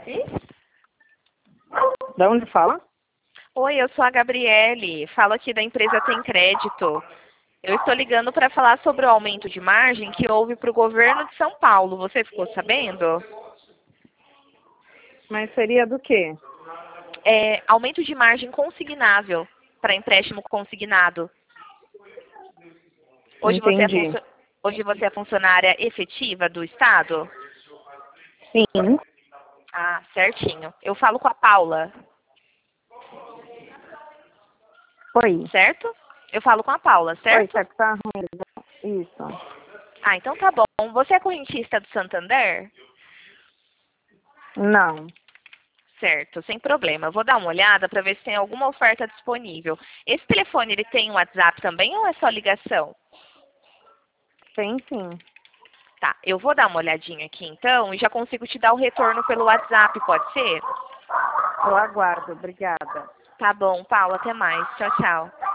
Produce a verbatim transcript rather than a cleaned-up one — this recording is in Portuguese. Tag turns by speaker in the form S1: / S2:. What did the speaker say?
S1: Da onde fala?
S2: Oi, eu sou a Gabriele, falo aqui da empresa Tem Crédito. Eu estou ligando para falar sobre o aumento de margem que houve para o governo de São Paulo. Você ficou sabendo?
S1: Mas seria do quê?
S2: É, aumento de margem consignável para empréstimo consignado. Hoje você, é
S1: Entendi.
S2: funcio- Hoje você é funcionária efetiva do Estado?
S1: Sim.
S2: Ah, certinho. Eu falo com a Paula,
S1: Oi.
S2: certo? Eu falo com a Paula,
S1: Oi,
S2: certo?
S1: certo, tá ruim. Isso.
S2: Ah, então tá bom. Você é correntista do Santander?
S1: Não.
S2: Certo, sem problema. Eu vou dar uma olhada para ver se tem alguma oferta disponível. Esse telefone, ele tem um WhatsApp também ou é só ligação?
S1: Tem sim.
S2: Tá, eu vou dar uma olhadinha aqui então e já consigo te dar o retorno pelo WhatsApp, pode ser?
S1: Eu aguardo. Obrigada.
S2: Tá bom, Paula, até mais. Tchau, tchau.